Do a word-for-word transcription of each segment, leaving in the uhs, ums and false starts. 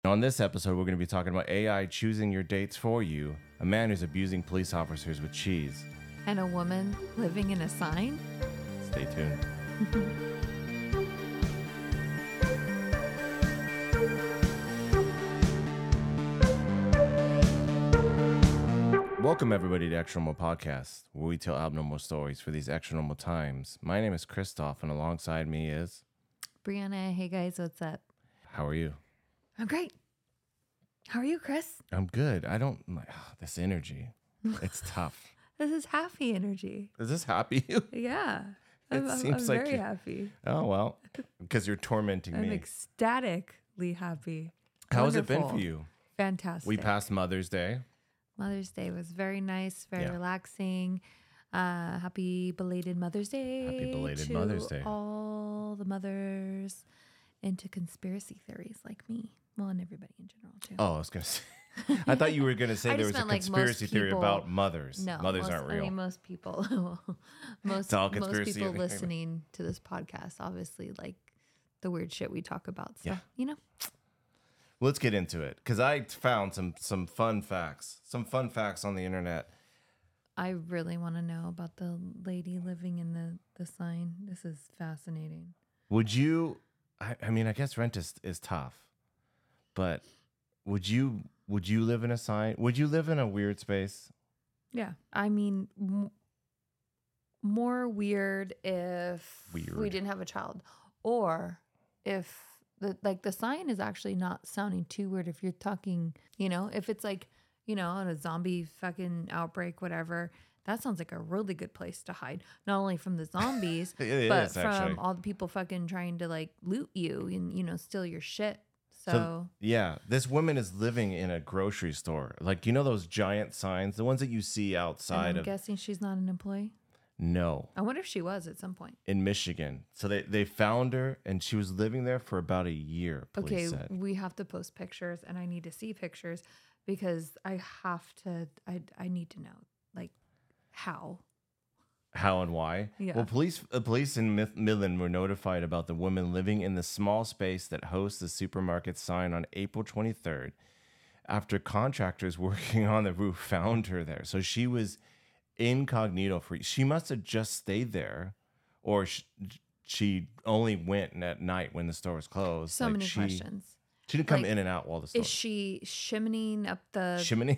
On this episode, we're going to be talking about A I choosing your dates for you, a man who's abusing police officers with cheese. And a woman living in a sign? Stay tuned. Welcome, everybody, to Extra Normal Podcast, where we tell abnormal stories for these extra normal times. My name is Christoph, and alongside me is... Brianna. Hey, guys, what's up? How are you? I'm great. How are you, Chris? I'm good. I don't... like oh, this energy. It's tough. This is happy energy. Is this happy? Yeah. It I'm, I'm, seems I'm like very you- happy. Oh, well, because you're tormenting I'm me. ecstatically happy. How has it been for Wonderful. you? Fantastic. We passed Mother's Day. Mother's Day was very nice, very Yeah. relaxing. Uh, happy belated Mother's Day. Happy belated to Mother's Day. all the mothers into conspiracy theories like me. Well, and everybody in general, too. Oh, I was going to say. I thought you were going to say I there just was a meant, like, most conspiracy theory people- about mothers. No, Mothers most, aren't real. I mean, most people, most, all most conspiracy people theory. listening to this podcast, obviously, like the weird shit we talk about. So, Yeah. you know, Let's get into it because I found some some fun facts. Some fun facts on the internet. I really want to know about the lady living in the, the sign. This is fascinating. Would you? I, I mean, I guess rent is, is tough, but would you? Would you live in a sign? Would you live in a weird space? Yeah. I mean, m- more weird if we Weird. didn't have a child, or if the like the sign is actually not sounding too weird. If you're talking, you know, if it's like, you know, a zombie fucking outbreak, whatever, that sounds like a really good place to hide. Not only from the zombies, It but is, from actually. all the people fucking trying to like loot you and, you know, steal your shit. So, So, yeah, this woman is living in a grocery store. Like, you know those giant signs, the ones that you see and outside I'm of. guessing she's not an employee. No. I wonder if she was at some point. In Michigan. So they, they found her and she was living there for about a year, police Okay, said. we have to post pictures, and I need to see pictures because I have to. I I need to know like how. How and why? Yeah. Well, police uh, police in Mid- Midland were notified about the woman living in the small space that hosts the supermarket sign on April twenty-third after contractors working on the roof found her there. So she was incognito for she must have just stayed there, or sh- she only went at night when the store was closed. So Like, many she, questions. She didn't come Like, in and out while the store Is she shimmening up the? Shimony?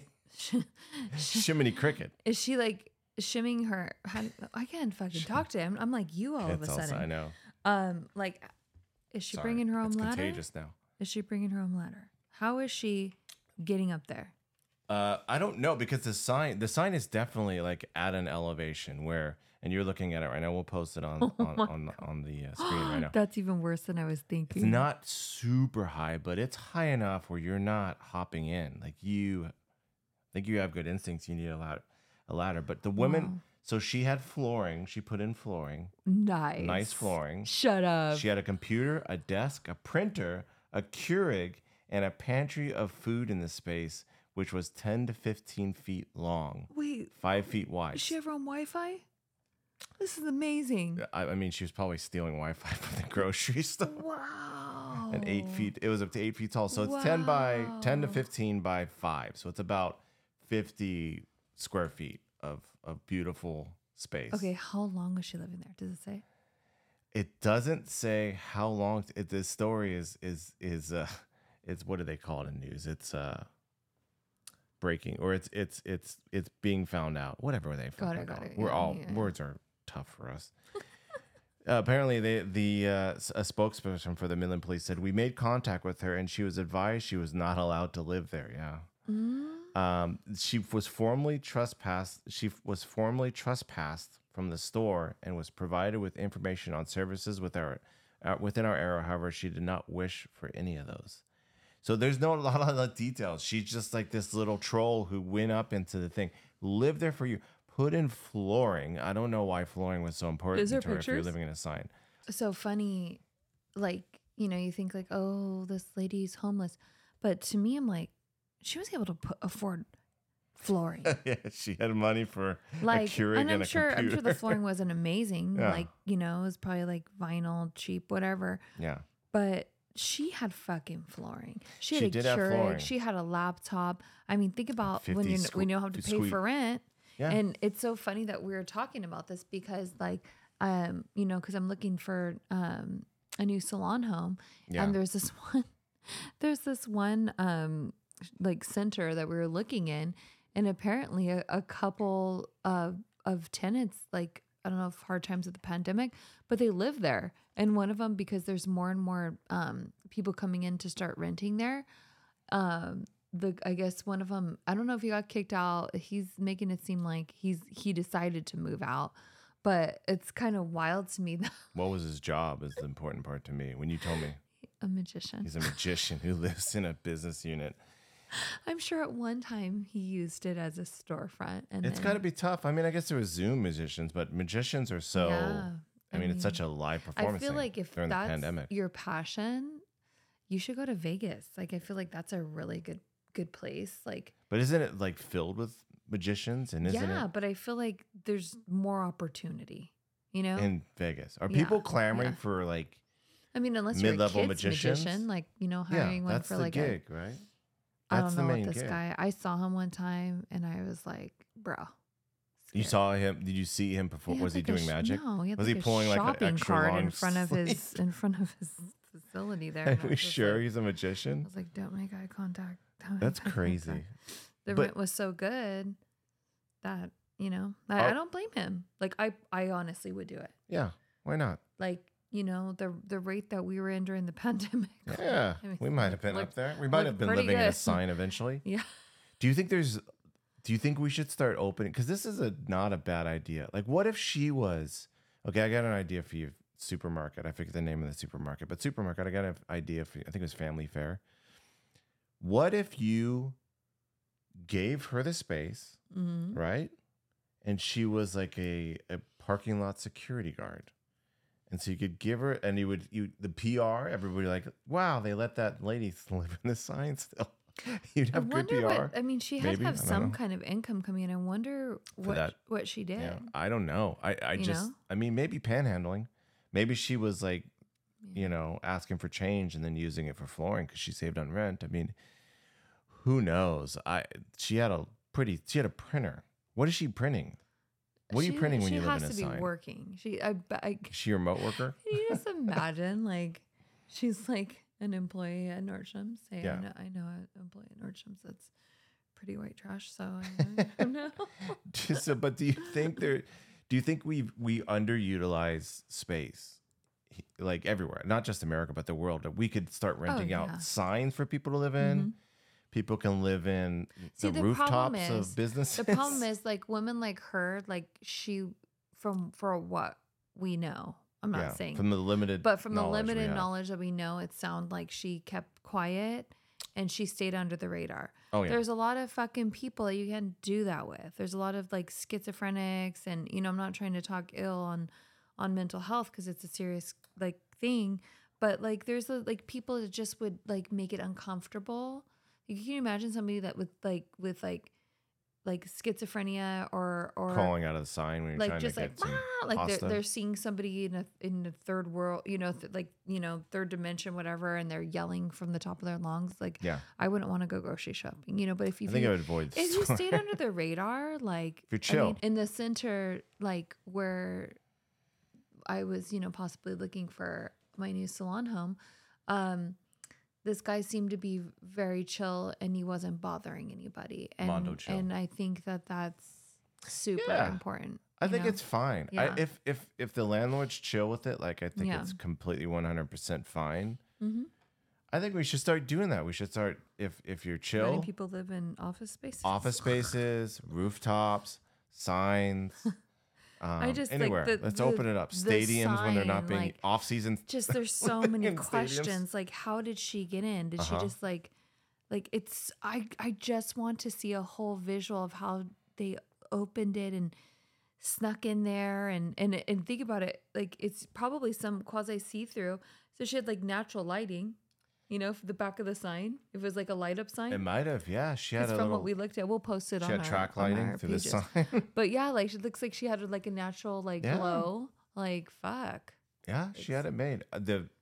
Shimony cricket. Is she like shimming her? How, I can't fucking talk to him. I'm like you all of It's a also, I sudden. know. Um, like, is she Sorry. bringing her own It's ladder? contagious now. Is she bringing her own ladder? How is she getting up there? Uh, I don't know because the sign the sign is definitely like at an elevation where, and you're looking at it right now. We'll post it on on, on, on the uh, screen right now. That's even worse than I was It's thinking. not super high, but it's high enough where you're not hopping in. Like you, I think you have good instincts. You need a ladder, a ladder. But the woman, Wow. so she had flooring. She put in flooring, Nice. nice flooring. Shut up. She had a computer, a desk, a printer, a Keurig, and a pantry of food in the space, which was ten to fifteen feet long, Wait, five feet wide. does she have her own Wi-Fi? This is amazing. I, I mean, she was probably stealing Wi-Fi from the grocery store. Wow. And eight feet, it was up to eight feet tall. So it's ten by ten to Wow. fifteen by five. So it's about fifty square feet of, of beautiful space. Okay, how long was she living there? Does it say? It doesn't say how long. It, this story is is is uh, it's what do they call it in news? It's uh, breaking, or it's it's it's it's being found out. Whatever they Got fucking it, got call it. We're Yeah, all yeah. words are tough for us. Uh, apparently, they, the uh, s- a spokesperson for the Midland Police said we made contact with her and she was advised she was not allowed to live there. Yeah. Mm. Um, she was formally trespassed. She f- was formally trespassed from the store and was provided with information on services with our, uh, within our area. However, she did not wish for any of those. So there's no a lot of the details. She's just like this little troll who went up into the thing, lived there for you, put in flooring. I don't know why flooring was so important Is there to her if you're pictures? living in a sign. So funny, like, you know, you think like, oh, this lady's homeless. But to me, I'm like, she was able to put, afford flooring. Yeah, she had money for Like, a Keurig and I'm a sure, I'm computer. sure the flooring wasn't amazing. Yeah. Like, you know, it was probably like vinyl, cheap, whatever. Yeah. But she had fucking flooring. She had She a did have Keurig. flooring. She had a laptop. I mean, think about when fifty you squ- when you have to pay squeak. for rent. Yeah. And it's so funny that we were talking about this because, like, um, you know, because I'm looking for um a new salon home, Yeah. and there's this one, there's this one um like center that we were looking in, and apparently a, a couple of of tenants, like, I don't know if hard times with the pandemic, but they live there. And one of them, because there's more and more um, people coming in to start renting there. Um, the I guess one of them, I don't know if he got kicked out. He's making it seem like he's he decided to move out, but it's kind of wild to me that What was his job is the important part to me. When you told me a magician. he's a magician who lives in a business unit, I'm sure at one time he used it as a storefront, and it's then, got to be tough. I mean, I guess there was Zoom magicians, but magicians are so. Yeah, I mean, it's such a live I performance. feel thing like if during the that's pandemic, your passion, you should go to Vegas. Like, I feel like that's a really good good place. Like, but isn't it like filled with magicians? And isn't yeah, it but I feel like there's more opportunity. You know, in Vegas? Are Yeah, people clamoring yeah. for like? I mean, unless you're a mid-level kids magicians? magician, like, you know, Yeah, hiring one that's for the like gig, right? a, I That's don't the know main what this gig. guy. I saw him one time, and I was like, bro. You scared. saw him? Did you see him perform? had Was he like a doing sh- magic? No, he had Was like he a pulling like an shopping extra cart long in front of his sleeve? in front of his facility there. Are and I we was just sure like- he's a I magician? was like, don't make eye contact. Don't make That's eye crazy. contact. The But- rent was so good that, you know, I, Are- I don't blame him. Like, I, I honestly would do it. Yeah, why not? Like, you know, the the rate that we were in during the pandemic. Yeah, I mean, we might have been looked- up there. We might looked have been pretty living in a good. sign eventually. Yeah. Do you think there's? Do you think we should start opening? Because this is a not a bad idea. Like, what if she was? Okay, I got an idea for you. Supermarket. I forget the name of the supermarket, but supermarket. I got an idea for you. I think it was Family Fare. What if you gave her the space, Mm-hmm. right? And she was like a, a parking lot security guard. And so you could give her, and you would, you the P R, everybody like, wow, they let that lady live in the sign still. You'd I have good wonder P R. what, I mean, she had maybe? to have I don't some know. kind of income coming in. I wonder what that. what she did. Yeah, I don't know. I, I You just, know? I mean, maybe panhandling. Maybe she was like, you know, asking for change and then using it for flooring because she saved on rent. I mean, who knows? I she had a pretty, she had a printer. What is she printing? What are you She- printing when she you live in has a to be sign? working. She, I, I, Is she a remote worker? Can you just imagine, like, she's like an employee at Nordstrom's. Say, Yeah. I know, I know an employee at Nordstrom's that's pretty white trash. So I don't know. so, but do you think there? Do you think we we underutilize space, he- like everywhere, not just America, but the world? That we could start renting yeah. out signs for people to live in. Mhm. People can live in See, the, the problem rooftops is- of businesses. The problem is, like, women like her, like, she, from, for what we know, I'm not yeah, saying, from the limited, but from the knowledge we limited have. knowledge that we know, it sounds like she kept quiet and she stayed under the radar. Oh yeah, There's a lot of fucking people that you can't do that with. There's a lot of like schizophrenics, and you know, I'm not trying to talk ill on on mental health because it's a serious like thing, but like there's a, like people that just would like make it uncomfortable. Like, can you imagine somebody that with like with like like schizophrenia or or calling out of the sign when you're like trying just to like get some "Ah," like pasta. they're they're seeing somebody in a in the third world, you know, th- like you know third dimension, whatever, and they're yelling from the top of their lungs. Like, yeah, I wouldn't want to go grocery shopping, you know. But if you I think I you- would avoid. if you store. stayed under the radar, like you're I chill. mean, in the center, like where I was, you know, possibly looking for my new salon home, um, this guy seemed to be very chill and he wasn't bothering anybody. And Mondo chill. and I think that that's super Yeah. important. I you think know? it's fine. Yeah. I, if if if the landlords chill with it, like I think Yeah. it's completely one hundred percent fine. Mhm. I think we should start doing that. We should start if if you're Letting chill, people live in office spaces. office spaces, rooftops, signs. Um, just, like, anywhere. the- Let's the- open it up. the Stadiums when they're not sign, being like, off season. Just there's so living many in stadiums. questions. Like, how did she get in? Did Uh-huh. she just like, like it's? I I just want to see a whole visual of how they opened it and snuck in there and and and think about it. Like, it's probably some quasi see through. So she had like natural lighting, you know, for the back of the sign. If it was like a light up sign. It might have. Yeah, she had It's a from little. what we looked at. We'll post it she on had our, track on lighting our through pages. the sign. But yeah, like she looks like she had like a natural like Yeah. glow. Like fuck. Yeah, she had it made. Uh, The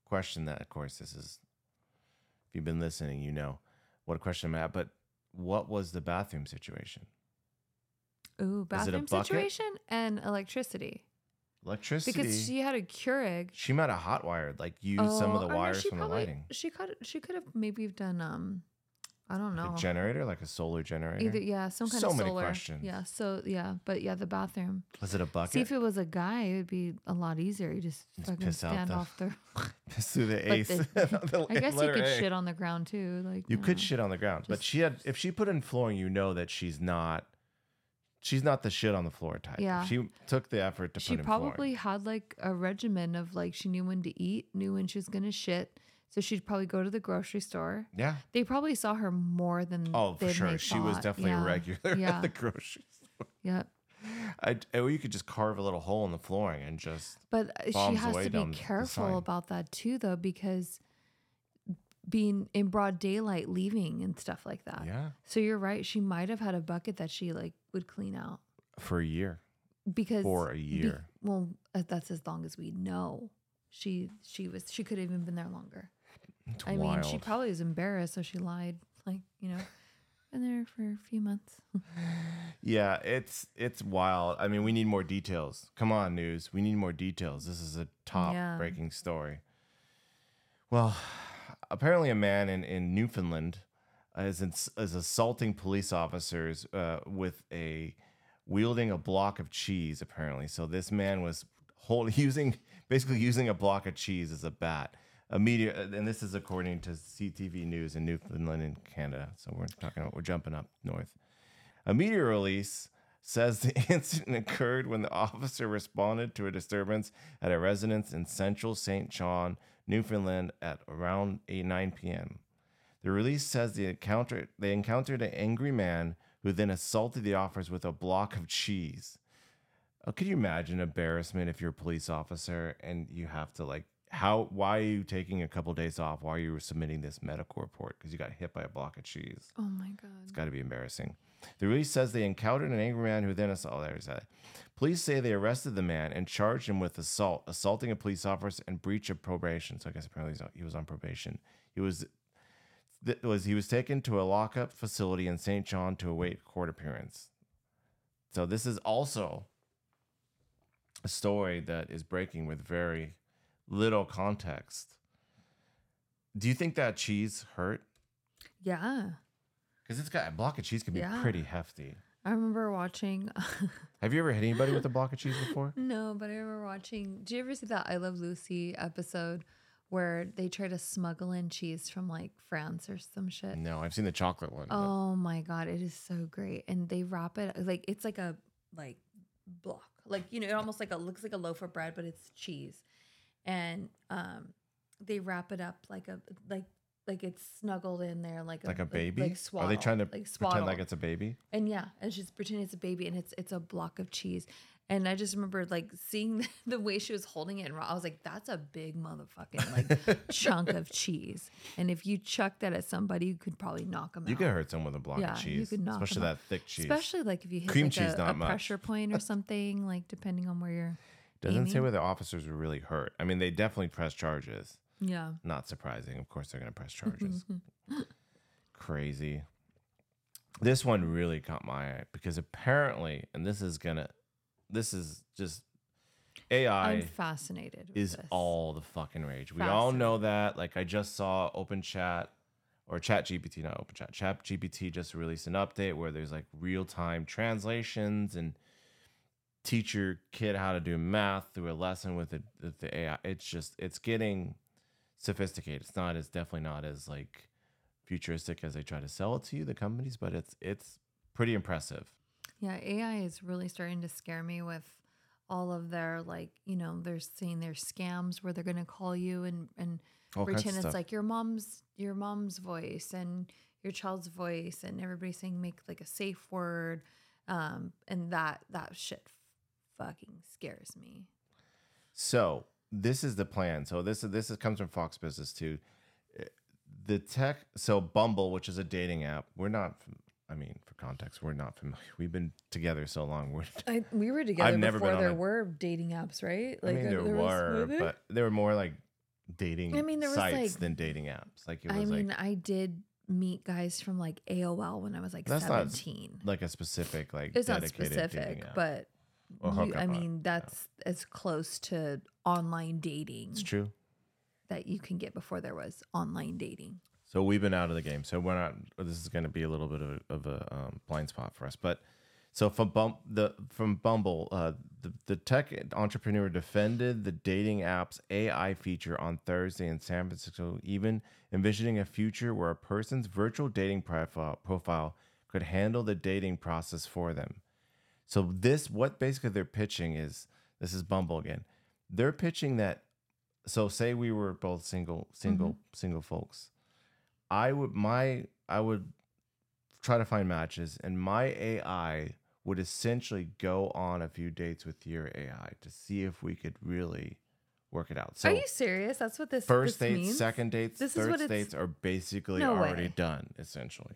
question that, of course, this is, if you've been listening, you know what a question I'm at. But what was the bathroom situation? Ooh, Is it a bathroom bucket? situation and electricity. Electricity. Because she had a Keurig. She might have hot wired, like use some of the or no, wires she from probably, the lighting. She could she could have maybe done um, I don't know, A generator, like a solar generator. either yeah, some kind So of many solar. questions. Yeah, so yeah, but yeah, the bathroom. Was it a bucket? See, if it was a guy, it would be a lot easier. You just, Just fucking piss out stand the- off the. Piss through the But ace. the- The I guess you letter could A. shit on the ground too. Like You could know. shit on the ground, but Just- she had. If she put in flooring, you know that she's not. She's not the shit on the floor type. Yeah. If she took the effort to She put in probably flooring. had like a regimen of like she knew when to eat, knew when she was gonna shit. So she'd probably go to the grocery store. Yeah. They probably saw her more than Oh, for than sure. they She was thought. definitely Yeah. a regular Yeah. at the grocery store. Yeah. I, or you could just carve a little hole in the flooring and just. But uh, she bombs has away to down be the careful sign. about that too, though, because being in broad daylight, leaving and stuff like that. Yeah. So you're right. She might have had a bucket that she like would clean out For a year. because For a be- year. well, uh, that's as long as we know. She she was she could have even been there longer. It's I wild. mean, she probably was embarrassed, so she lied. Like you know, been there for a few months. Yeah, it's it's wild. I mean, we need more details. Come on, news. We need more details. This is a top Yeah. breaking story. Well, apparently a man in, in Newfoundland is ins- is assaulting police officers uh, with a wielding a block of cheese, apparently. So this man was holding using basically using a block of cheese as a bat. A media, and this is according to C T V News in Newfoundland and Canada. So we're talking about, we're jumping up north. A media release says the incident occurred when the officer responded to a disturbance at a residence in central Saint John, Newfoundland at around eight nine p.m. The release says they encountered, they encountered an angry man who then assaulted the officers with a block of cheese. Oh, could you imagine embarrassment if you're a police officer and you have to like, how, why are you taking a couple days off? Why are you submitting this medical report? Because you got hit by a block of cheese. Oh my god. It's got to be embarrassing. The release says they encountered an angry man who then assaulted. Oh, there's that. Police say they arrested the man and charged him with assault, assaulting a police officer, and breach of probation. So I guess apparently he's on, he was on probation. He was th- was he was taken to a lockup facility in Saint John to await court appearance. So this is also a story that is breaking with very little context. Do you think that cheese hurt? Yeah. Because it's got a block of cheese can be Yeah. pretty hefty. I remember watching. Have you ever hit anybody with a block of cheese before? No, but I remember watching. Did you ever see that I Love Lucy episode where they try to smuggle in cheese from like France or some shit? No, I've seen the chocolate one. but- Oh my god, it is so great. And they wrap it like it's like a like block. Like, you know, it almost like a looks like a loaf of bread, but it's cheese. And um they wrap it up like a like like it's snuggled in there like a like a baby? Like, Are swaddle, they trying to like pretend like swaddle. it's a baby? And yeah, and she's pretending it's a baby, and it's it's a block of cheese. And I just remember like seeing the, the way she was holding it, and I was like, "That's a big motherfucking like chunk of cheese." And if you chuck that at somebody, you could probably knock them You out. could hurt someone with a block Yeah, of you cheese, could knock especially them out. that thick cheese. Especially like if you hit Cream like cheese, a, not a much. pressure point or something, like depending on where you're. Doesn't say aiming. whether officers were really hurt. I mean, they definitely pressed charges. Yeah. Not surprising. Of course, they're going to press charges. Crazy. This one really caught my eye because apparently, and this is gonna, this is just A I I'm fascinated. With is this. all the fucking rage. We all know that. Like I just saw Open Chat or Chat G P T, not Open Chat. Chat G P T just released an update where there's like real time translations and teach your kid how to do math through a lesson with the, with the A I. It's just it's getting sophisticated. It's not as definitely not as like futuristic as they try to sell it to you, the companies, but it's it's pretty impressive. Yeah, A I is really starting to scare me with all of their like, you know, they're saying there's scams where they're gonna call you and and All kinds of pretend it's stuff. like your mom's your mom's voice and your child's voice, and everybody's saying make like a safe word, um, and that that shit fucking scares me. So this is the plan. So this is this is, comes from Fox Business too. The tech. So Bumble, which is a dating app, we're not. I mean, for context, we're not familiar. We've been together so long. We're, I, we were together I've never before been on there a- were dating apps, right? I mean, there, were, was- but they were more like dating I mean, there was, sites like- than dating apps. Like it I was mean, like I did meet guys from like A O L when I was like That's not- seventeen. like a specific like It's not dedicated dating specific, app. but Or you, hookup I app, mean, that's as close to online dating It's true. that you can get before there was online dating. So we've been out of the game. So we're not. This is going to be a little bit of a, of a um, blind spot for us. But so from Bum, the from Bumble, uh, the the tech entrepreneur defended the dating app's A I feature on Thursday in San Francisco, even envisioning a future where a person's virtual dating profile profile could handle the dating process for them. So this, what basically they're pitching is, this is Bumble again. They're pitching that. So say we were both single, single, single folks. I would my I would try to find matches, and my A I would essentially go on a few dates with your A I to see if we could really work it out. So Are you serious? That's what this first this dates, means? second dates, This is third what it's- dates are basically No already way. done, essentially.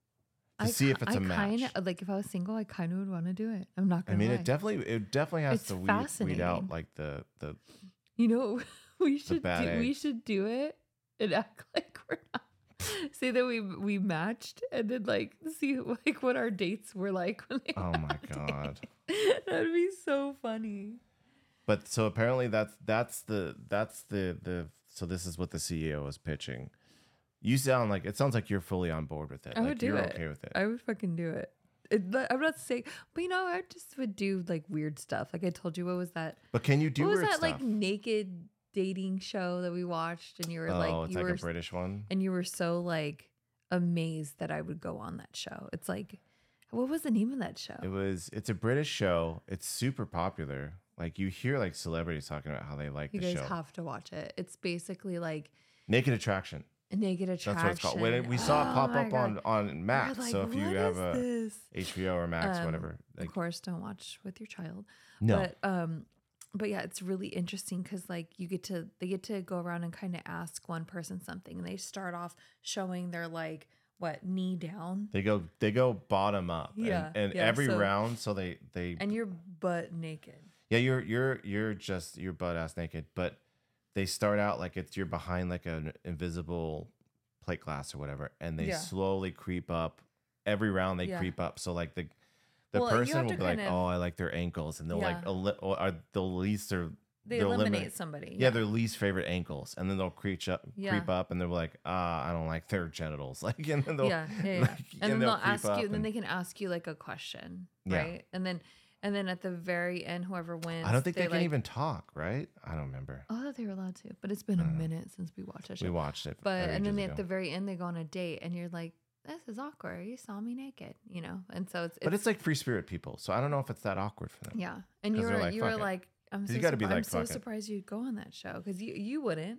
To I see if ki- it's a I match. Kinda, like if I was single, I kind of would want to do it. I'm not I gonna mean, lie. it definitely it definitely has It's to weed, weed out fascinating. like the the You know, we should do, bad we eggs. should do it and act like we're not. Say that we we matched and then like see like what our dates were like when they oh were my on god. date. That'd be so funny. But so apparently that's that's the that's the the so this is what the C E O is pitching. You sound like it sounds like you're fully on board with it. I like would do you're it. okay with it. I would fucking do it. It- I'm not saying, but you know, I just would do like weird stuff. Like I told you, what was that? But can you do what was weird that stuff? like naked dating show that we watched? And you were oh, like, it's you like were a British one. and you were so like amazed that I would go on that show. It's like, what was the name of that show? It was it's a British show. It's super popular. Like you hear like celebrities talking about how they like You the guys show. have to watch it. It's basically like Naked Attraction. a naked That's attraction. what it's called. When it- we saw it Oh pop my up God. on on We're Max. like, so if you "What have is a this?" H B O or Max, Um, whatever. Like, of course, don't watch with your child. no. But um, but yeah, it's really interesting because like you get to they get to go around and kind of ask one person something, and they start off showing their like what knee down They go they go bottom up. and- Yeah, And, yeah, every so- round, so they they and you're butt naked. yeah, you're you're you're just you're butt ass naked, but they start out like it's you're behind like an invisible plate glass or whatever, and they Yeah. slowly creep up. Every round they Yeah. creep up. So like the the Well, you person have will to be like, kind of- oh, I like their ankles, and they'll like Yeah. eli- or are they'll least their They they'll eliminate somebody. yeah, their least favorite ankles, and then they'll creep up, Yeah. creep up, and they're like, ah, I don't like their genitals, like, and then they'll, yeah, yeah, yeah. like, and then they'll they'll creep ask you, up and then and- they can ask you like a question, Yeah. right? And then, and then at the very end, whoever wins, I don't think they, can like, even talk, right? I don't remember. Oh, I thought they were allowed to, but it's been a minute since we watched that show. We watched it, But and then ages they, at ago. the very end, they go on a date, and you're like, "This is awkward. You saw me naked," you know. And so it's, but it's like free spirit people, so I don't know if it's that awkward for them. yeah. And 'Cause you they're were like, you were "Fuck it." like, "I'm 'Cause so you gotta be surpri- I'm like, so "Fuck it." surprised you'd go on that show because you you wouldn't.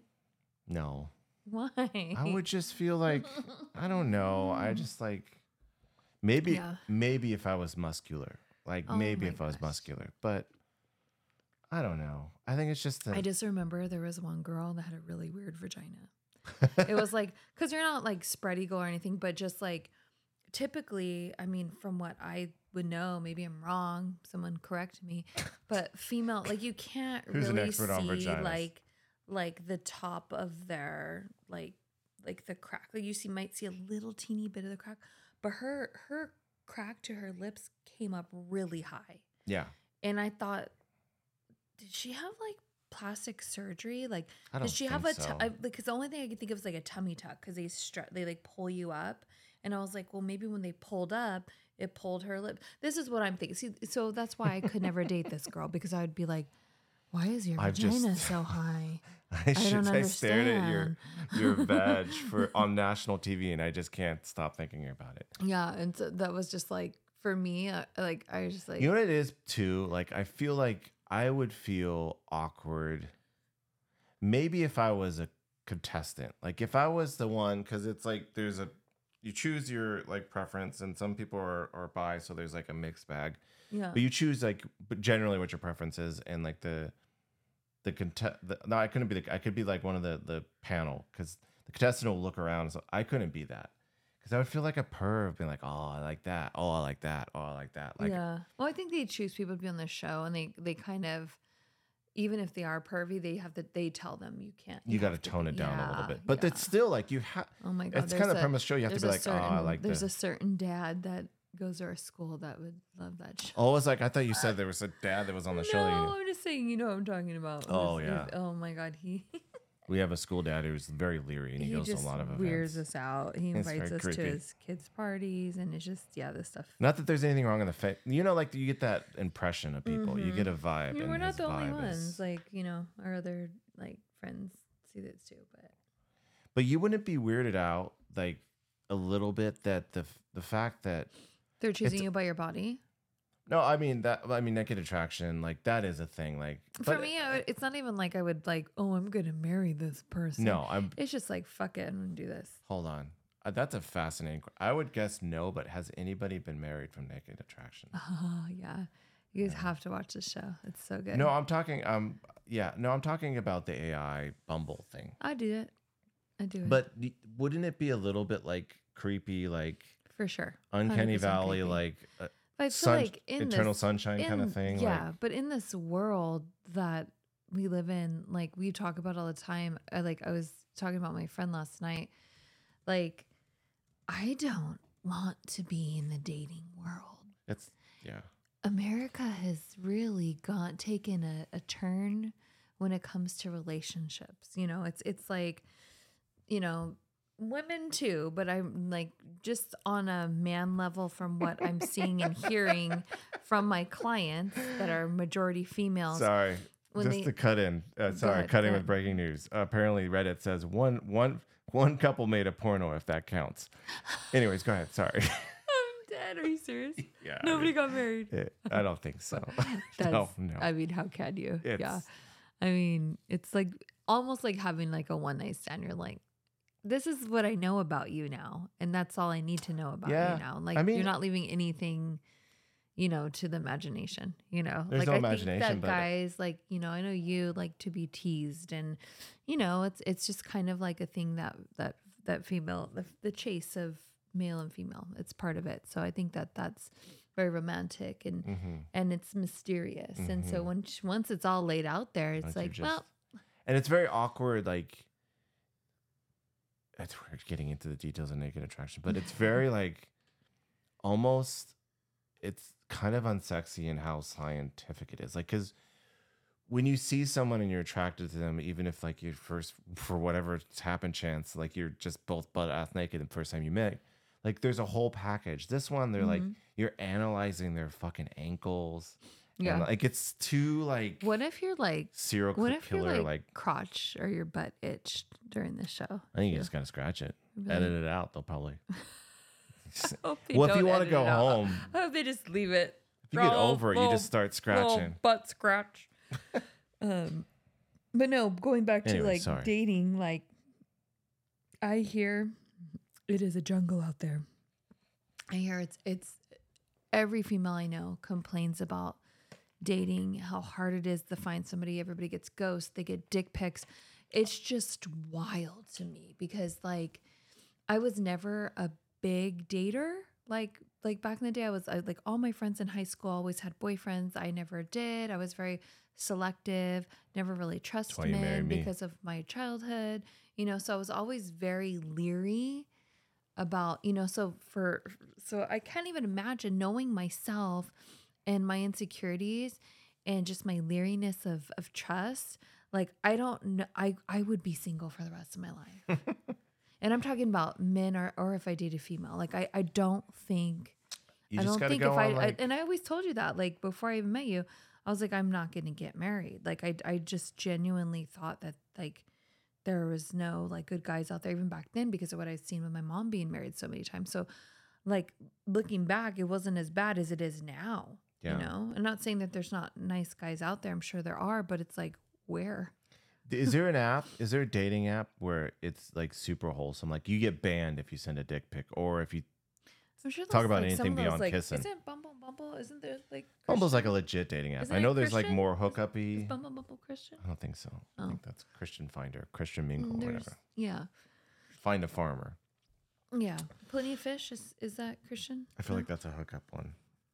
No, Why? I would just feel like I don't know. I just like maybe Yeah. maybe if I was muscular, like Oh maybe my if I was gosh. muscular, but I don't know. I think it's just the, I just remember there was one girl that had a really weird vagina. It was like, because you're not like spread eagle or anything, but just like typically, I mean, from what I would know, maybe I'm wrong, someone correct me, but female, like you can't Who's an really expert on see vaginas? like like the top of their like like the crack. Like you see might see a little teeny bit of the crack, but her her crack to her lips came up really high. yeah. And I thought, did she have like plastic surgery? Like, I don't did she have think a? so. Tu- I, because the only thing I could think of is like a tummy tuck because they stretch, they like pull you up. And I was like, well, maybe when they pulled up, it pulled her lip. This is what I'm thinking. See, so that's why I could never date this girl because I would be like, why is your I've vagina just- so high? I, should, don't I stared at your understand. your vag for on national T V, and I just can't stop thinking about it. Yeah, and so that was just like for me, uh, like I was just like, You know what it is too? Like I feel like I would feel awkward. Maybe if I was a contestant, like if I was the one, because it's like there's a you choose your like preference, and some people are are bi, so there's like a mixed bag. yeah, But you choose like, but generally what your preference is, and like the the contest. No, I couldn't be the. I could be like one of the the panel because the contestant will look around. So I couldn't be that because I would feel like a perv, being like, oh, I like that. Oh, I like that. Oh, I like that. Like, yeah. Well, I think they choose people to be on the show, and they they kind of even if they are pervy, they have to, they tell them you can't. You got to have to tone be- it down a little yeah, bit. But yeah. it's still like you have, Oh my God. it's there's kind of a- premise show. You have to be there's like, a oh, I certain- like There's the. a certain dad that goes to our school that would love that show. Oh, I was like, I thought you said there was a dad that was on the show. That you No, knew. I'm just saying, you know what I'm talking about. Oh, It was- yeah. it- oh my God. He, We have a school dad who's very leery and he, he goes to just a lot of weirds events. us out. He It's invites very us to creepy. his kids' parties, and it's just, yeah, this stuff. Not that there's anything wrong in the face. You know, like you get that impression of people. You Mhm. get a vibe. I mean, and we're not his the only vibe ones. is- Like, you know, our other like friends see this too. But But you wouldn't be weirded out like a little bit that the the fact that they're choosing It's- you by your body. no, I mean that I mean naked attraction, like that is a thing. Like For but- me, I would, it's not even like I would like, oh, I'm gonna marry this person. no, I'm It's just like, fuck it, I'm gonna do this. hold on. Uh, that's a fascinating. qu- I would guess no, but has anybody been married from naked attraction? Oh yeah, you guys have to watch this show. It's so good. No, I'm talking. Um, yeah, no, I'm talking about the A I Bumble thing. I do it. I do it. But d- wouldn't it be a little bit like creepy, like for sure, Uncanny one hundred percent Valley, creepy. like uh, But I feel sun, like in Eternal this, Sunshine kind in- of thing? Yeah, Like, but in this world that we live in, like we talk about all the time. I, like I was talking about my friend last night. Like, I don't want to be in the dating world. it's yeah. America has really gone taken a, a turn when it comes to relationships. You know, it's it's like, you know, women too, but I'm like just on a man level from what I'm seeing and hearing from my clients that are majority females. Sorry, when just they- to cut in. Uh, Go sorry, ahead, cutting go with ahead. breaking news. Uh, apparently, Reddit says one one one couple made a porno, if that counts. Anyways, go ahead. Sorry. I'm dead. Are you serious? yeah. I Nobody mean, got married. it- I don't think so. That's, no, no. I mean, how can you? yeah. It's- I mean, it's like almost like having like a one night stand. You're like, this is what I know about you now. And that's all I need to know about Yeah. you now. Like, I mean- you're not leaving anything, you know, to the imagination, you know? There's like, no I imagination, think but- that guys, like, you know, I know you like to be teased and, you know, it's, it's just kind of like a thing that, that, that female, the, the chase of male and female, it's part of it. So I think that that's very romantic and, Mhm. and it's mysterious. And so when, once it's all laid out there, it's Once you're like, just- well, And it's very awkward, like it's weird getting into the details of naked attraction, but it's very like almost it's kind of unsexy in how scientific it is. Like, cause when you see someone and you're attracted to them, even if like you first for whatever happen chance, like you're just both butt ass naked the first time you met, like there's a whole package. This one, they're like Mhm. you're analyzing their fucking ankles. and, yeah. like it's too like What if you're like, serial what if killer. you're like, like crotch or your butt itched during the show? I think you just gotta scratch it, Really? edit it out. They'll probably. I hope they Well, if you don't want to edit go it out. home, I hope they just leave it. if you get Roll, over it, you roll, just start roll scratching. butt scratch. um, but no, going back to Anyway, like sorry. dating, like I hear it is a jungle out there. I hear it's it's every female I know complains about dating, how hard it is to find somebody. Everybody gets ghosts, they get dick pics. It's just wild to me because like I was never a big dater. Like like back in the day, I was I, like all my friends in high school always had boyfriends. I never did. I was very selective. Never really trusted why you married men me. because of my childhood. You know, so I was always very leery about you know. So for so I can't even imagine knowing myself and my insecurities and just my leeriness of of trust. Like I don't know. I I would be single for the rest of my life. And I'm talking about men or, or if I date a female. Like, I, I don't think, You I just don't gotta think go if I, on like I, and I always told you that, like, before I even met you, I was like, I'm not going to get married. Like, I, I just genuinely thought that, like, there was no, like, good guys out there even back then because of what I'd seen with my mom being married so many times. So, like, looking back, it wasn't as bad as it is now, Yeah. you know? I'm not saying that there's not nice guys out there. I'm sure there are, but it's like, where? Is there an app? Is there a dating app where it's like super wholesome? Like you get banned if you send a dick pic, or if you I'm sure Talk there's, about like, some anything of those, beyond like, kissing. Isn't Bumble Bumble? Isn't there like Bumble's like a legit dating app. Isn't I it know there's like Christian? more Is hookup-y. Bumble Bumble Christian? I don't think so. I Oh. think that's Christian Finder, Christian Mingle, Mm, there's- whatever. Yeah, Find a farmer. yeah. Plenty of Fish is is that Christian? I feel No? like that's a hookup one.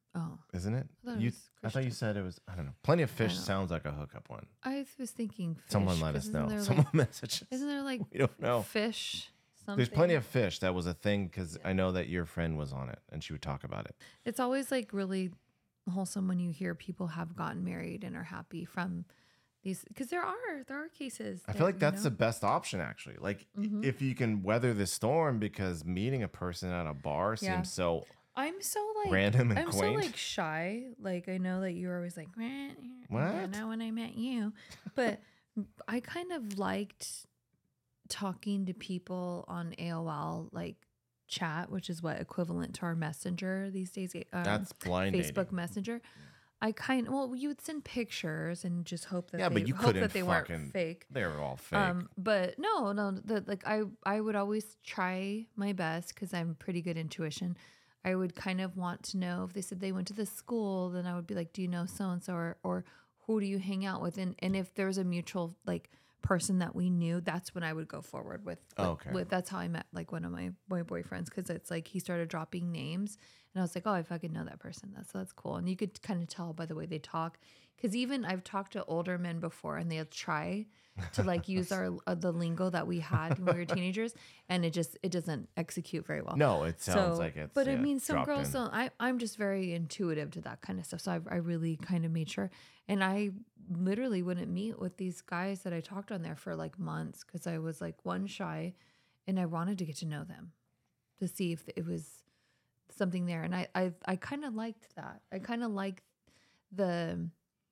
Oh, isn't it? I thought it You, was I thought you Christian. said it was. I don't know. Plenty of Fish know. sounds like a hookup one. I was thinking fish. Someone let 'cause us isn't know. there, Someone like, message us. isn't there like We don't know. fish? Something? There's plenty of fish. That was a thing because I know that your friend was on it and she would talk about it. It's always like really wholesome when you hear people have gotten married and are happy from these, because there are there are cases. I that, feel like you that's know, the best option, actually. Like, Mhm. if you can weather the storm, because meeting a person at a bar Yeah. seems so I'm so like random and I'm quaint. so like shy. Like I know that you're always like, "Meh, What? yeah, not when I met you," but I kind of liked talking to people on A O L, like chat, which is what equivalent to our messenger these days. Um, That's blind Facebook dating. Messenger. I kind well, you would send pictures and just hope that Yeah, they but you hope couldn't that they fucking- weren't fake. They were all fake. Um, but no, no, the, like I, I would always try my best because I'm pretty good intuition. I would kind of want to know if they said they went to this school, then I would be like, do you know so and so, or or who do you hang out with? And and if there's a mutual like person that we knew, that's when I would go forward with. with, Okay. with that's how I met like one of my my boyfriends, because it's like he started dropping names, and I was like, oh, I fucking know that person. That's that's cool. And you could kind of tell by the way they talk, because even I've talked to older men before, and they'll try to like use our uh, the lingo that we had when we were teenagers, and it just it doesn't execute very well. no, it sounds So, like it's. but I yeah, mean, some dropped girls in. don't. I I'm just very intuitive to that kind of stuff. So I I really kind of made sure, and I literally wouldn't meet with these guys that I talked on there for like months, because I was like one shy, and I wanted to get to know them, to see if it was something there, and I I I kind of liked that. I kind of liked the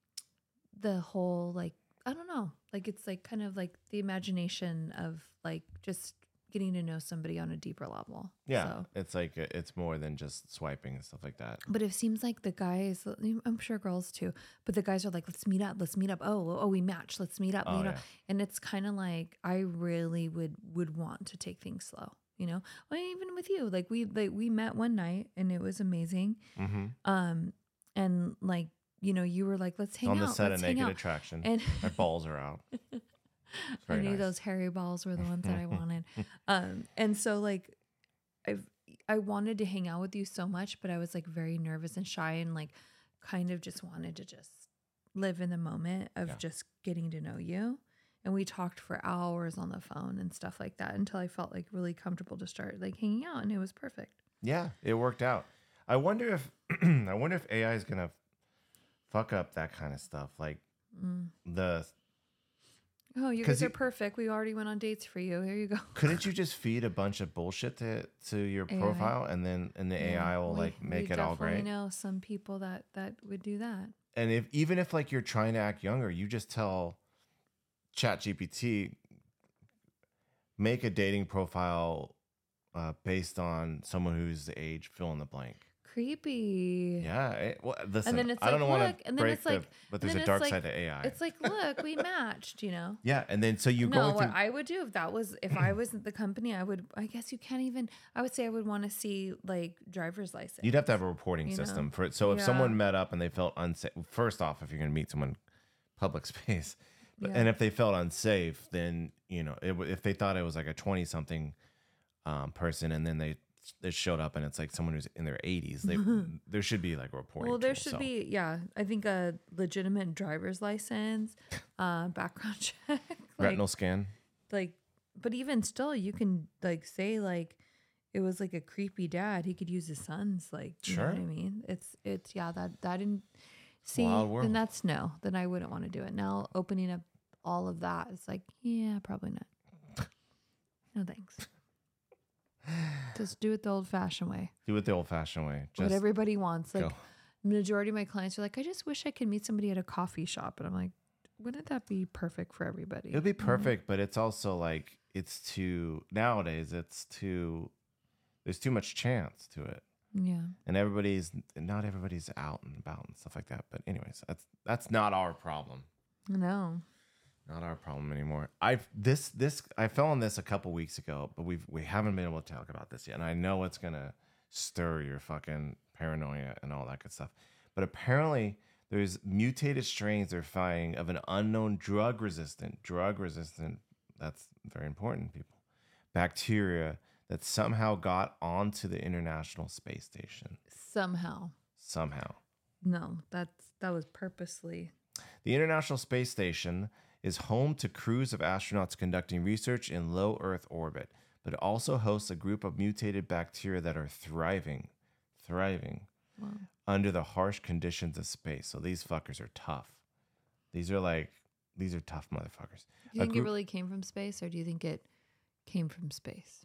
the whole like I don't know, like it's like kind of like the imagination of like just getting to know somebody on a deeper level. Yeah, So. it's like uh, it's more than just swiping and stuff like that. But it seems like the guys, I'm sure girls too, but the guys are like, let's meet up, let's meet up. Oh, oh, we match, let's meet up, Oh, meet up. yeah. And it's kind of like I really would would want to take things slow, you know. Well, even with you, like we like we met one night and it was amazing. Mm-hmm. Um, and like you know, you were like, let's hang On out, the set let's of hang Naked out. Attraction, And my balls are out. It's I very knew nice. those hairy balls were the ones that I wanted. Um, and so like I've I wanted to hang out with you so much, but I was like very nervous and shy, and like kind of just wanted to just live in the moment of Yeah. just getting to know you. And we talked for hours on the phone and stuff like that until I felt like really comfortable to start like hanging out, and it was perfect. Yeah, it worked out. I wonder if I wonder if A I is gonna fuck up that kind of stuff, like Mm. the. Oh, you 'Cause guys you- are perfect. We already went on dates for you. Here you go. Couldn't you just feed a bunch of bullshit to to your A I? profile, and then and the Yeah, A I will we- like make we it all definitely great? know some people that that would do that. And if even if like you're trying to act younger, you just tell ChatGPT, make a dating profile uh, based on someone who's the age, fill in the blank. Creepy. Yeah. It, well, listen, then it's I don't like, want look, to and then break it's like- the, but and there's then a it's dark like- side to A I. It's like, look, we matched, you know. yeah, and then so you No, going what through. I would do if that was if I wasn't the company, I would. I guess you can't even. I would say I would want to see like driver's license. You'd have to have a reporting you know? system for it. So if Yeah. someone met up and they felt unsafe, first off, if you're going to meet someone public space, but, Yeah. and if they felt unsafe, then you know, it, w- if they thought it was like a twenty something um, person, and then they they showed up and it's like someone who's in their eighties, they there should be like a reporting. Well, there tool, should so. be. Yeah, I think a legitimate driver's license, uh, background check, like, retinal scan. like. But even still, you can like say like it was like a creepy dad. He could use his sons. Like, you know what I Sure. mean? It's it's yeah that that didn't see. Wild world. Then that's no. Then I wouldn't want to do it. Now opening up all of that, it's like yeah, probably not. No thanks. Just do it the old-fashioned way. Do it the old-fashioned way. What Just everybody wants. Like go. majority of my clients are like, I just wish I could meet somebody at a coffee shop, and I'm like, wouldn't that be perfect for everybody? It would be You know? perfect, but it's also like it's too nowadays. It's too. There's too much chance to it. Yeah. And everybody's not everybody's out and about and stuff like that. But anyways, that's that's not our problem. No. Not our problem anymore. I've this this I fell on this a couple weeks ago, but we've we haven't been able to talk about this yet. And I know it's gonna stir your fucking paranoia and all that good stuff. But apparently there's mutated strains they're finding of an unknown drug resistant, drug resistant, that's very important, people. Bacteria that somehow got onto the International Space Station. Somehow. somehow. No, that's that was purposely. The International Space Station is home to crews of astronauts conducting research in low Earth orbit, but it also hosts a group of mutated bacteria that are thriving, thriving Wow. under the harsh conditions of space. So these fuckers are tough. These are like, these are tough motherfuckers. Do you A think group- it really came from space, or do you think it came from space?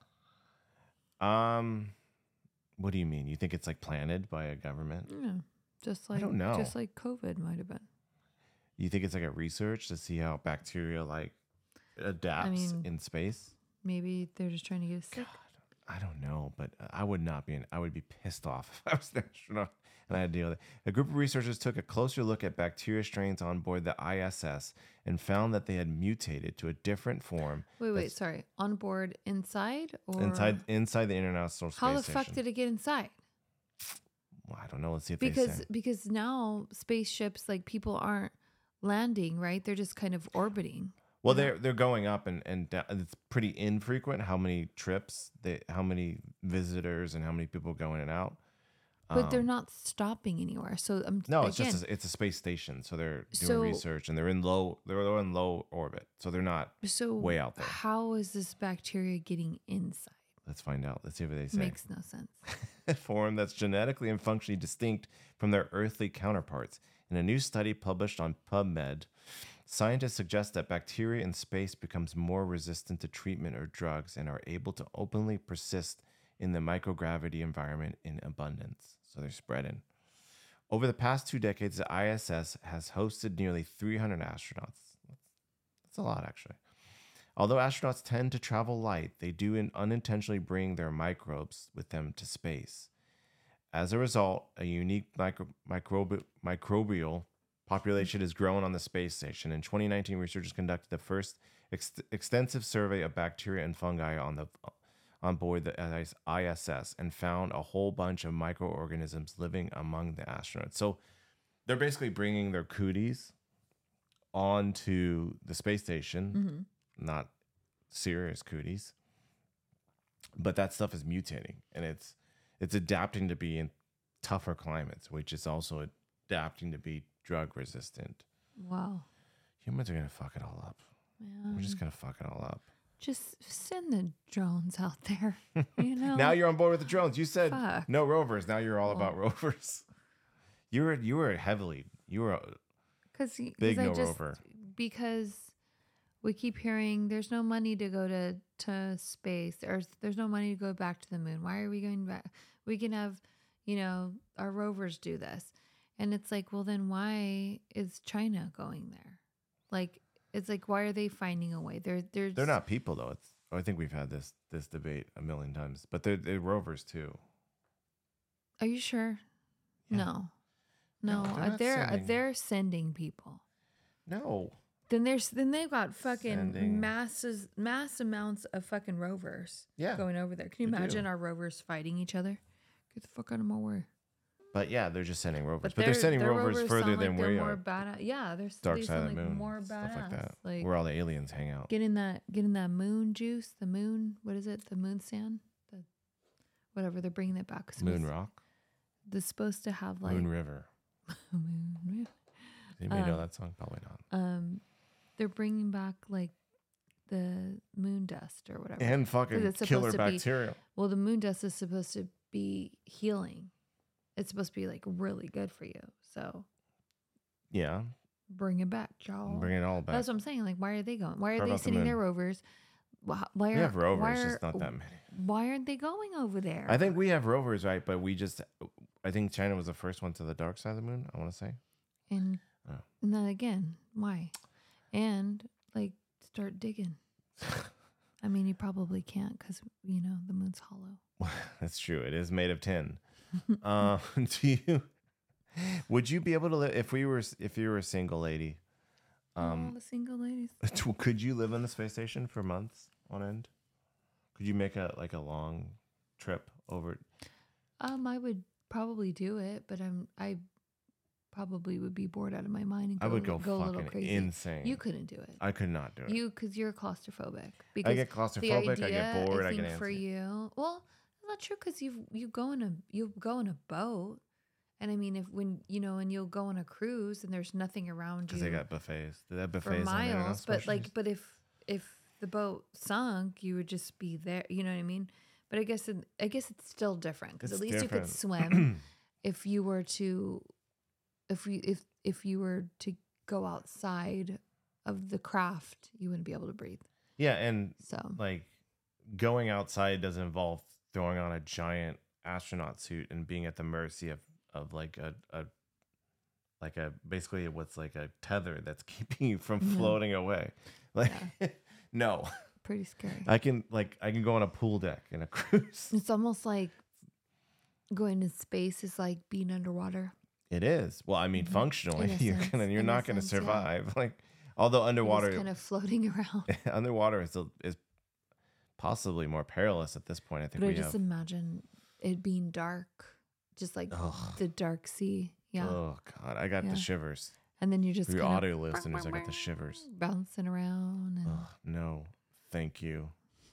Um, what do you mean? You think it's like planted by a government? Yeah, just like don't know. just like COVID might have been. You think it's like a research to see how bacteria like adapts mean- in space? Maybe they're just trying to get us sick. I don't know, but I would not be. An, I would be pissed off if I was an astronaut and I had to deal with it. A group of researchers took a closer look at bacteria strains on board the I S S and found that they had mutated to a different form Wait, wait, that's- sorry. On board inside or inside inside the International Space How the Station. fuck did it get inside? Well, I don't know. Let's see if they Because say. because now spaceships, like, people aren't landing, right? They're just kind of orbiting. Well, Yeah. they're they're going up, and and da- it's pretty infrequent how many trips they, how many visitors, and how many people go in and out. But they're Um, not stopping anywhere. So I'm No, again, it's just a, it's a space station, so they're doing So- research, and they're in low they're they're in low orbit, so they're not so way out there. How is this bacteria getting inside? Let's find out. Let's see what they say. Makes no sense. A form that's genetically and functionally distinct from their earthly counterparts. In a new study published on PubMed, scientists suggest that bacteria in space becomes more resistant to treatment or drugs and are able to openly persist in the microgravity environment in abundance. So they're spreading. Over the past two decades, the I S S has hosted nearly three hundred astronauts. That's a lot, actually. Although astronauts tend to travel light, they do in- unintentionally bring their microbes with them to space. As a result, a unique micro- microbi- microbial population has grown on the space station. In twenty nineteen, researchers conducted the first ex- extensive survey of bacteria and fungi on the on board the I S S and found a whole bunch of microorganisms living among the astronauts. So they're basically bringing their cooties onto the space station, Mm-hmm. not serious cooties, but that stuff is mutating and it's it's adapting to be in tougher climates, which is also adapting to be drug resistant. Wow. Humans are gonna fuck it all up. Man. We're just gonna fuck it all up. Just send the drones out there. You know. Now you're on board with the drones. You said Fuck. no rovers. Now you're all Well- about rovers. You were you were heavily you were a Because big I no just rover. because we keep hearing there's no money to go to to space, or there's no money to go back to the moon. Why are we going back? We can have, you know, our rovers do this, and it's like, well, then why is China going there? Like, it's like, why are they finding a way? They're they're They're not people though. It's I think we've had this this debate a million times, but they're, they're rovers too. Are you sure? Yeah. No, No, no. they're uh, not they're uh, sending- they're sending people. No. Then there's then they've got fucking Sending- masses mass amounts of fucking rovers Yeah. going over there. Can you they do. imagine our rovers fighting each other? Get the fuck out of my way. But yeah, they're just sending rovers. But, But they're their- sending their rovers, rovers further sound than like they're we more are. badass. Yeah, they're Dark they side of sound the like moon, more stuff badass. like that. Like Where all the aliens hang out. getting that getting that moon juice, the moon. What is it? The moon sand. The whatever they're bringing it back. 'Cause it Moon was- Rock, They're supposed to have like Moon River. moon River. Anybody know Um, that song? Probably not. Um, they're bringing back like the moon dust or whatever. And fucking it's killer supposed to be- bacteria. Well, the moon dust is supposed to be healing. It's supposed to be like really good for you. So Yeah, bring it back, y'all. bring it all back. That's what I'm saying. Like, why are they going? Why are What they about the sending their moon? rovers? Why, why we are, have rovers, why just are- not that many. Why aren't they going over there? I think we have rovers, right? But we just, I think China was the first one to the dark side of the moon. I want to say. And Oh. and then again, why? And like start digging. I mean, you probably can't because you know the moon's hollow. That's true. It is made of tin. uh, do you? Would you be able to live if we were if you were a single lady? All Um, the single ladies. could you live on the space station for months on end? Could you make a like a long trip over? Um, I would probably do it, but I'm I probably would be bored out of my mind and go, I would go, go a little fucking crazy. insane. You couldn't do it. I could not do it. You because you're claustrophobic. Because I get the claustrophobic. idea, I get bored. I I, think get for antsy. you, well, that's not true because you you go in a you go in a boat, And I mean, if when you know, and you'll go on a cruise and there's nothing around you Because they got buffets. They have for buffets on there. Not miles, but like, specialties. but if if the boat sunk, you would just be there. You know what I mean? But I guess it, I guess it's still different because at It's least you could different. swim. If you were to, if we if if you were to go outside of the craft, you wouldn't be able to breathe. Yeah, and So like going outside doesn't involve throwing on a giant astronaut suit and being at the mercy of of like a, a like a basically what's like a tether that's keeping you from Yeah. floating away. Like no. pretty scary. I can like I can go on a pool deck in a cruise. It's almost like going to space is like being underwater. It is. Well, I mean, Mhm. functionally, In a you're sense, gonna you're in a not gonna sense, yeah. survive. Like although You're underwater just kind of floating around. underwater is a- is possibly more perilous at this point. I think But I we just have. imagine it being dark, just like Ugh. the dark sea. Yeah. Oh God, I got Yeah. the shivers. And then you're just For your kind audio listeners, I got the shivers. bouncing around. And Oh, no, thank you.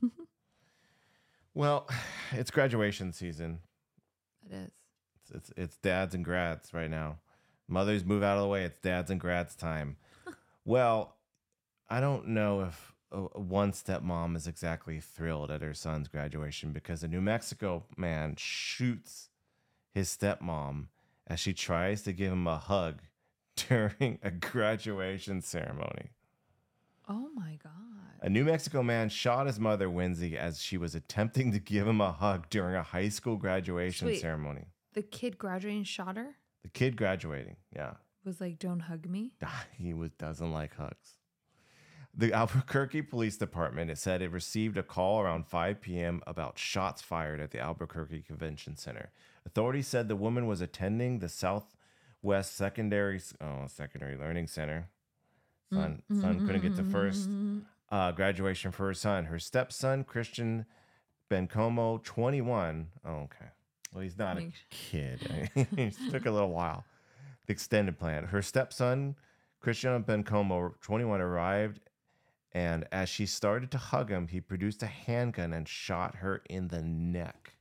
Well, it's graduation season. it is. It's, it's it's dads and grads right now. Mothers move out of the way. It's dads and grads time. Well, I don't know if a, a one stepmom is exactly thrilled at her son's graduation because a New Mexico man shoots his stepmom as she tries to give him a hug during a graduation ceremony. Oh my God. A New Mexico man shot his mother, Winsey, as she was attempting to give him a hug during a high school graduation Sweet. ceremony. The kid graduating shot her, The kid graduating, yeah. was like, don't hug me. He was, doesn't like hugs. The Albuquerque Police Department, it said it received a call around five p.m. about shots fired at the Albuquerque Convention Center. Authorities said the woman was attending the Southwest Secondary oh, Secondary Learning Center. Son, son couldn't get the first uh, graduation for her son. Her stepson, Christian Bencomo, twenty-one. Oh, okay. Well, he's not a Make- kid. It took a little while. The extended plan. Her stepson, Christian Bencomo, twenty-one, arrived, and as she started to hug him, he produced a handgun and shot her in the neck.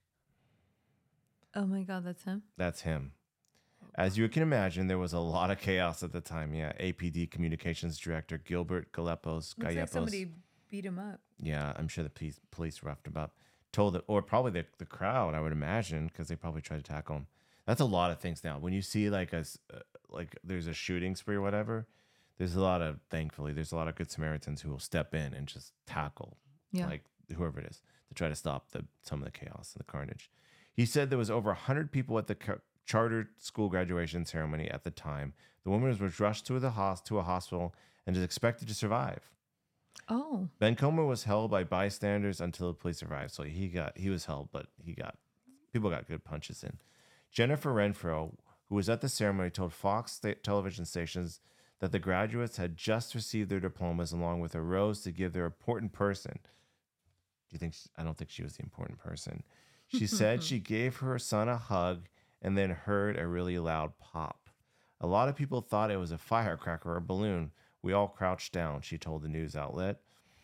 Oh my God, that's him. That's him. As you can imagine, there was a lot of chaos at the time. Yeah, A P D Communications Director Gilbert Gallepos, Looks like Gallepos. somebody beat him up. Yeah, I'm sure the police, police roughed him up. Told it, or probably the, the crowd, I would imagine, because they probably tried to tackle him. That's a lot of things now. When you see like a s- uh, like there's a shooting spree or whatever, there's a lot of thankfully there's a lot of good Samaritans who will step in and just tackle Yeah. like whoever it is to try to stop the some of the chaos and the carnage. He said there was over one hundred people at the ca- charter school graduation ceremony at the time. The woman was rushed to the hos- to a hospital and is expected to survive. Oh, Bencomo was held by bystanders until the police arrived. So he got he was held, but he got people got good punches in. Jennifer Renfro, who was at the ceremony, told Fox sta- television stations that the graduates had just received their diplomas along with a rose to give their important person. Do you think? She, I don't think she was the important person. She said she gave her son a hug and then heard a really loud pop. A lot of people thought it was a firecracker or a balloon. We all crouched down, she told the news outlet.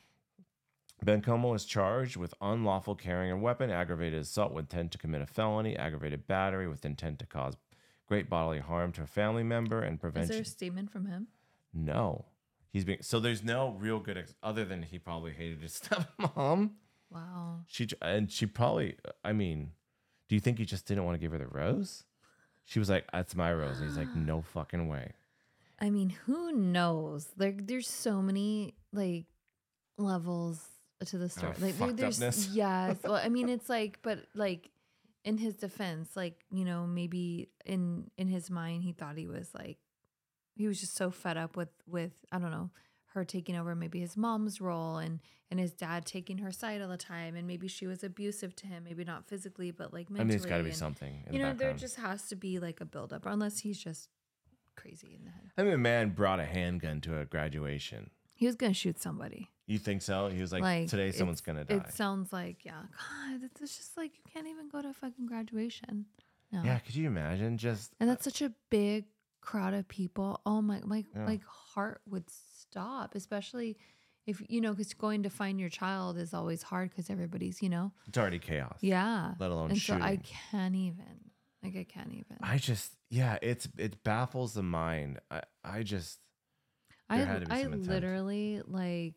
Bencomo was charged with unlawful carrying a weapon, aggravated assault with intent to commit a felony, aggravated battery with intent to cause great bodily harm to a family member, and is prevention. there a statement from him? No. He's being so there's no real good ex- other than he probably hated his stepmom. Wow. She j- and she probably I mean, do you think he just didn't want to give her the rose? She was like, "That's my rose." And he's like, "No fucking way." I mean, who knows? Like, there's so many like levels to the story. Of like, there, there's fucked-upness. yes. Well, I mean, it's like, but like, in his defense, like you know, maybe in in his mind, he thought he was like, he was just so fed up with with I don't know her taking over maybe his mom's role and and his dad taking her side all the time, and maybe she was abusive to him, maybe not physically, but like I mentally. mean, it's got to be and, something in You the know, there background. just has to be like a buildup, unless he's just crazy in the head. I mean, a man brought a handgun to a graduation. He was gonna shoot somebody. You think so? He was like, Like, "Today, someone's it's- gonna die." It sounds like, yeah, God, it's it's just like you can't even go to a fucking graduation. No. Yeah, could you imagine? Just And that's such a big crowd of people. Oh my, my Yeah. like heart would stop, especially if you know, because going to find your child is always hard because everybody's, you know, it's already chaos. yeah. Let alone and so I shooting. can't even. Like I can't even. I just, yeah, it's it baffles the mind. I, I just, there I had to be I some intent. literally like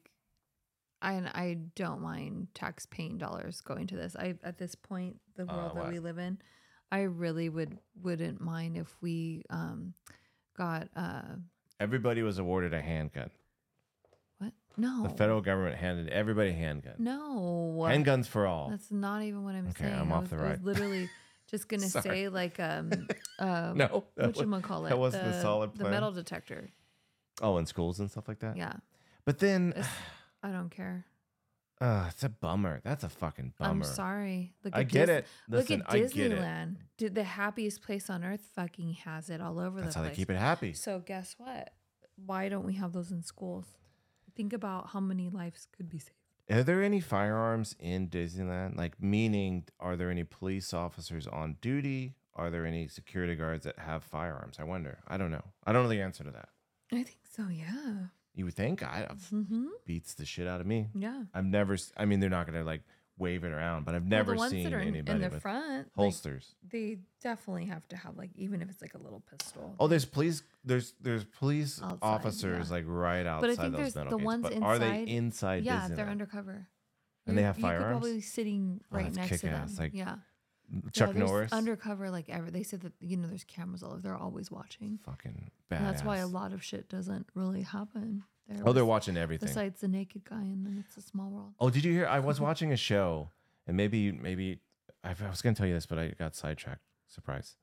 I I don't mind tax-paying dollars going to this. I at this point, the Uh, world that what? we live in, I really would wouldn't mind if we um got uh Everybody was awarded a handgun. what? No. The federal government handed everybody a handgun. No. Handguns for all. That's not even what I'm Okay, saying. I'm I off was, the I was ride. literally just gonna Sorry. say like um uh No, that what was- you call it? that wasn't a solid The plan. metal detector. Oh, in schools and stuff like that? Yeah. But then, It's, I don't care. uh, it's a bummer. That's a fucking bummer. I'm sorry. Look I at get Dis- it. Listen, Look at I get it. Disneyland. Dude, the happiest place on earth fucking has it all over That's the how place. they keep it happy. So guess what? Why don't we have those in schools? Think about how many lives could be saved. Are there any firearms in Disneyland? Like, meaning, are there any police officers on duty? Are there any security guards that have firearms? I wonder. I don't know. I don't know the answer to that. I think so, yeah. You would think I Mm-hmm. beats the shit out of me. Yeah. I've never. s- I mean, they're not gonna like wave it around, but I've Well, never the ones seen that are in, anybody in the with front, like, holsters. they definitely have to have like, even if it's like a little pistol. Oh, there's police. There's there's police Outside, officers yeah. like right outside But I think those there's metal the gates. ones but are they inside- inside yeah, Disneyland? they're undercover. And they You- have You could firearms? probably be sitting Oh, right that's next to them. kick-ass, like yeah. Chuck yeah, there's Norris. undercover like ever. They said that you know there's cameras all over. They're always watching. Fucking badass. And that's why a lot of shit doesn't really happen there. Oh, they're bes- watching everything. Besides the naked guy, and then it's a small world. Oh, did you hear? I was watching a show, and maybe, maybe I I was going to tell you this, but I got sidetracked. Surprise.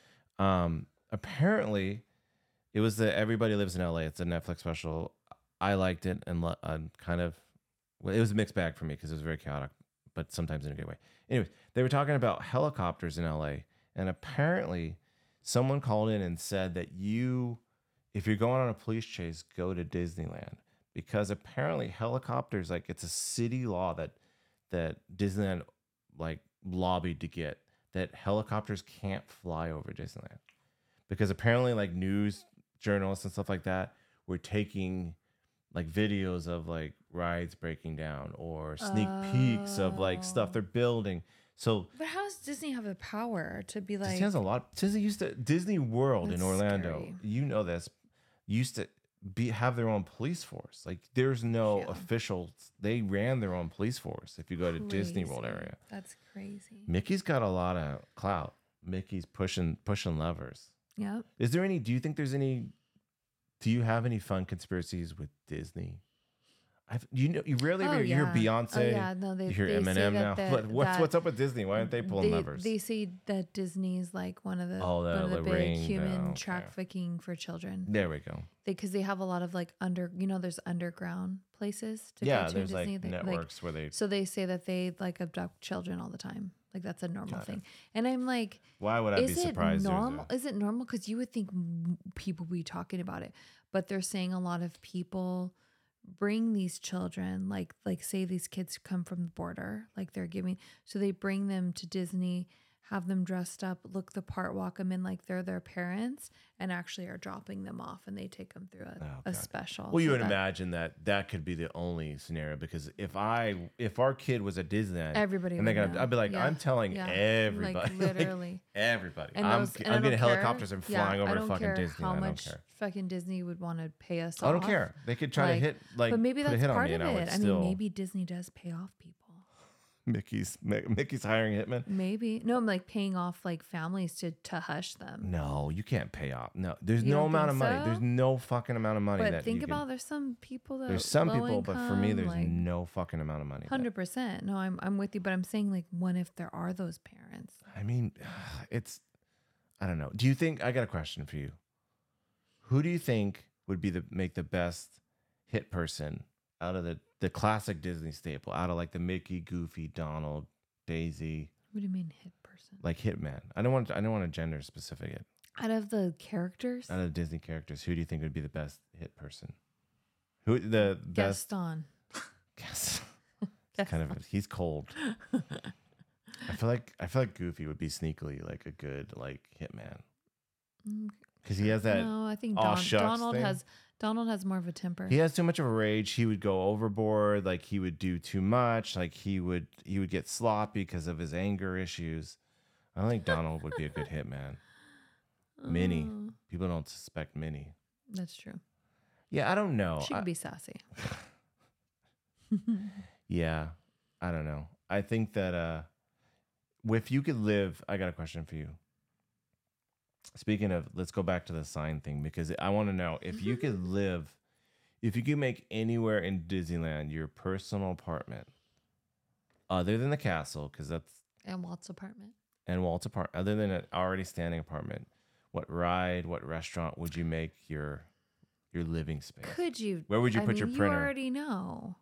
Um, apparently, it was the Everybody Lives in L A. It's a Netflix special. I liked it, and lo- uh, kind of, well, it was a mixed bag for me because it was very chaotic, but sometimes in a good way. Anyways, they were talking about helicopters in L A, and apparently, someone called in and said that you, if you're going on a police chase, go to Disneyland. Because apparently helicopters, like it's a city law that that Disneyland like lobbied to get, that helicopters can't fly over Disneyland. Because apparently like news journalists and stuff like that were taking like videos of like rides breaking down or sneak peeks of like stuff they're building. So But how does Disney have the power to be like? Disney has a lot. Disney used to Disney World in That's Orlando. scary. You know this. Used to be have their own police force. Like there's no Yeah. officials. They ran their own police force. If you go to Disney World Crazy. area, That's crazy. Mickey's got a lot of clout. Mickey's pushing pushing levers. Yep. Is there any? Do you think there's any? Do you have any fun conspiracies with Disney? I've, you know, you rarely Oh, ever hear yeah. Beyonce. Oh, yeah. No, they, you hear they say Eminem now. that What, the- what's that what's up with Disney? Why aren't they pulling they, levers? They say that Disney's like one of the Oh, the- one of the the big ring, human the- okay. trafficking for children. There we go. Because they, have a lot of like under, you know, there's underground places to Yeah, go to there's Disney. like They- networks where they. so they say that they like abduct children all the time. Like that's a normal Got it. thing. And I'm like, Why would I be is it surprised? there's a- normal? Is it normal? Because you would think m- people would be talking about it, but they're saying a lot of people bring these children, like like say these kids come from the border, like they're giving, so they bring them to Disney, have them dressed up, look the part, walk them in like they're their parents, and actually are dropping them off, and they take them through a, Oh, a God. special. Well, you So would that imagine that that could be the only scenario because if I if our kid was at Disneyland, everybody and they would got, know. I'd be like, Yeah. I'm telling Yeah. everybody, like literally. everybody. And I'm those- and I I'm don't getting care- helicopters and yeah, flying I over don't fucking care Disneyland. How I don't much care. fucking Disney would want to pay us I don't off. care. They could try Like, to hit like but maybe put a that's hit on part me, of and I would it. I still. mean, maybe Disney does pay off people. Mickey's Mi- Mickey's hiring hitmen. Maybe no, I'm like paying off like families to to hush them. No, you can't pay off. No, there's You no don't amount of think money. so? There's no fucking amount of money But that think you about can, there's some people that there's some low people, but for me, income, there's like, no fucking amount of money. that- hundred percent. No, I'm I'm with you, but I'm saying like, what if there are those parents? I mean, it's, I don't know. Do you think, I got a question for you. Who do you think would be the, make the best hit person out of the, the classic Disney staple, out of like the Mickey, Goofy, Donald, Daisy, What do you mean hit person? like Hitman? I don't want, I don't want to gender specific it. Out of the characters, Out of the Disney characters, who do you think would be the best hit person? Who, the best, Gaston. guess, kind of, he's cold. I feel like, I feel like Goofy would be sneakily like a good like hitman. Mm, Because he has that, no, I think aw Don, shucks Donald thing. has Donald has more of a temper. he has too much of a rage. He would go overboard. Like he would do too much. Like he would he would get sloppy because of his anger issues. I don't think Donald would be a good hitman. Minnie. Oh, People don't suspect Minnie. that's true. Yeah, I don't know. She I- could be sassy. Yeah, I don't know. I think that uh, if you could live, I got a question for you. Speaking of, let's go back to the sign thing because I want to know if you could live, if you could make anywhere in Disneyland your personal apartment, other than the castle, because that's And Walt's apartment. and Walt's apartment, other than an already standing apartment, what ride, what restaurant would you make your your living space? Could you? Where would you I put mean, your you printer? already know.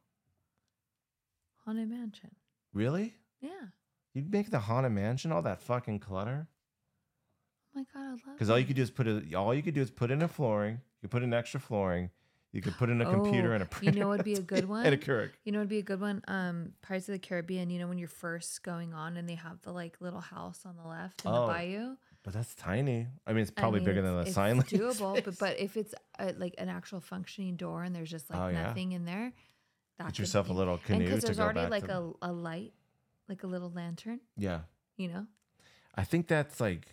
Haunted Mansion. Really? Yeah. You'd make the Haunted Mansion all that fucking clutter? Oh my god, I love. Because all you it. could do is put it. All you could do is put in a flooring. You could put in extra flooring. You could put in a computer Oh, and a printer. You know, what'd be a good one. and a Keurig. You know, it'd be a good one. Um, Pirates of the Caribbean. You know, when you're first going on and they have the like little house on the left in Oh, the bayou. But that's tiny. I mean, it's I probably mean, bigger it's- than the it's sign language. doable, but but if it's a, like an actual functioning door and there's just like Oh, yeah. nothing in there, that Get could yourself a be- little and canoe because to there's go already back like to. a, a light, like a little lantern. Yeah, You know, I think that's like.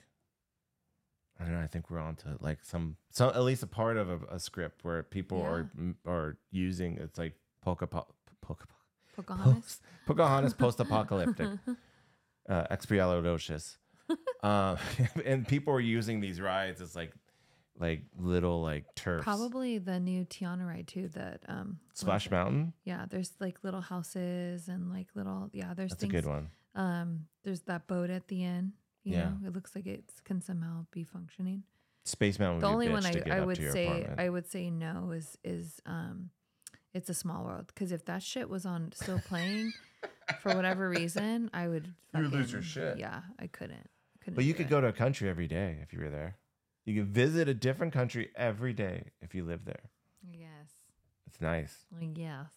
I don't know. I think we're on to like some, some at least a part of a, a script where people are are using. It's like polka pop, polka pop, Pocahontas. post, Pocahontas post-apocalyptic, uh, expialidocious, uh, and people are using these rides as like, like little like turfs. Probably the new Tiana ride too. That um, what is Splash it? Mountain. Yeah, there's like little houses and like little yeah. There's That's things. a good one. Um, there's that boat at the end. You Yeah. know, it looks like it can somehow be functioning. Space Mountain. Would The be only a bitch one to I, get I up would to your say apartment. I would say no is is um, it's a small world because if that shit was on still playing for whatever reason, I would. You would lose your fucking- shit. Yeah, I couldn't. couldn't But you do could it. go to a country every day if you were there. You could visit a different country every day if you live there. Yes. It's nice. Yes.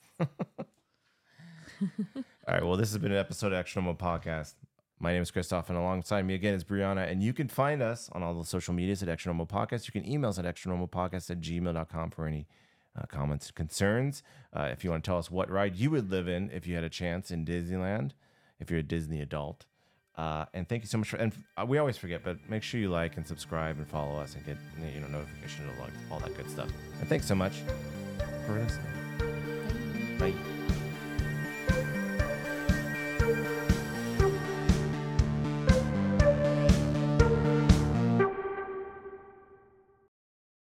All right. Well, this has been an episode of Extra Normal Podcast. My name is Christoph, and alongside me again is Brianna. And you can find us on all the social medias at Extra Normal Podcast. You can email us at extra normal podcast at gmail dot com for any uh, comments and concerns. Uh, if you want to tell us what ride you would live in if you had a chance in Disneyland, if you're a Disney adult. Uh, and thank you so much for, and uh, we always forget, but make sure you like and subscribe and follow us and get you know notification of like all that good stuff. And thanks so much for listening. Bye.